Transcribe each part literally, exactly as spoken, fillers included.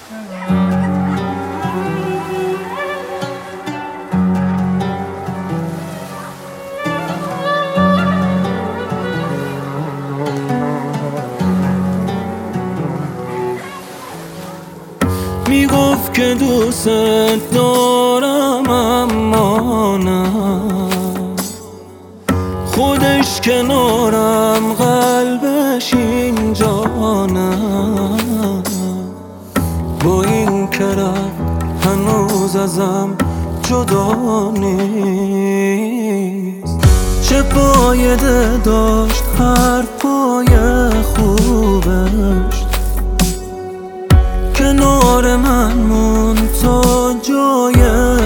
میگفت که دوست دارم اما نه، خودش کنارم قلبش اینجا نه. با این که رفت هنوز ازم جدا نیست. چه فایده داشت حرفای خوبش، کنار من مون تا جای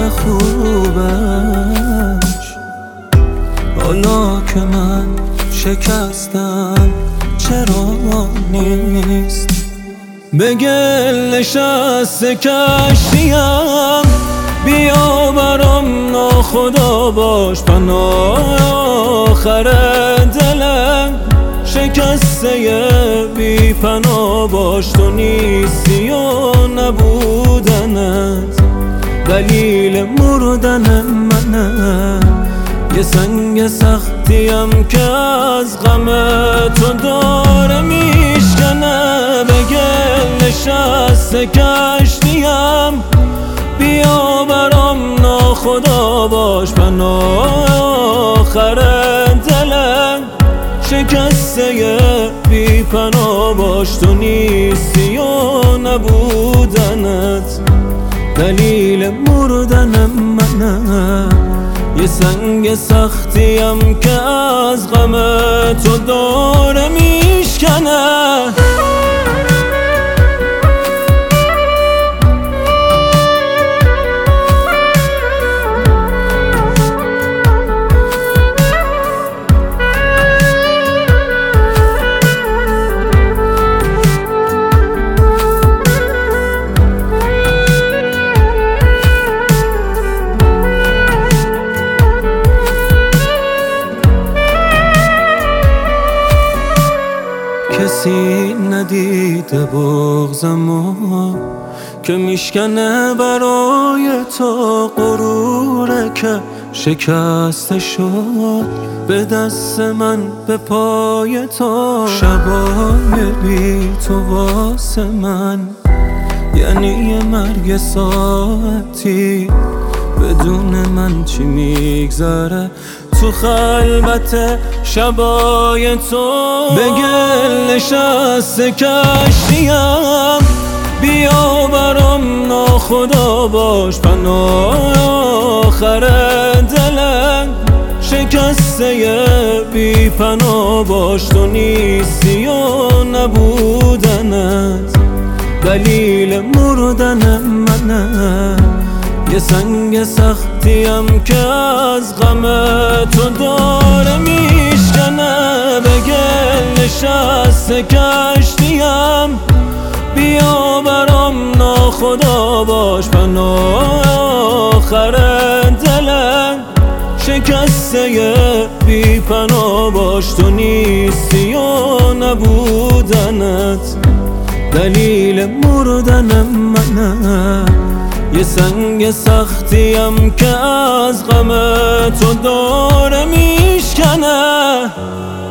خوبش. حالا که من شکستم چرا نیست؟ به گل نشسته کشتیم، بیا برام ناخدا باش پناه آخر دلم. شکسته بی پناه باش، تو نیستی و نبودنت دلیل مردن منه. یه سنگ سختیم که از غم تو داره میشکنه. به گل نشسته کشتیم، بیا برام ناخدا باش پناه آخر دلم. شکسته بی پناه باش، تو نیستی و نبودنت دلیل مردن منه. یه سنگ سختیم که از غم تو داره میشکنه. کسی ندیده بغضمو که میشکنه برای تو غروره که شکسته شد به دست من به پای تو. شبای بی تو واسه من یعنی یه مرگ ساعتی، بدون من چی میگذره تو خلوت شبای تو. به گل نشسته کشتیم، بیا برام ناخدا باش پناه آخر دلم. شکسته بی پناه باش، تو نیستی و نبودنت دلیل مردن منه. یه سنگ سختیم که از غم تو داره میشکنه. به گل نشسته کشتیم، بیا برام ناخدا باش پناه آخر دلم. شکسته بی پناه باش، تو نیستی و نبودنت دلیل مردن منه. یه سنگ سختیم که از غم تو داره میشکنه.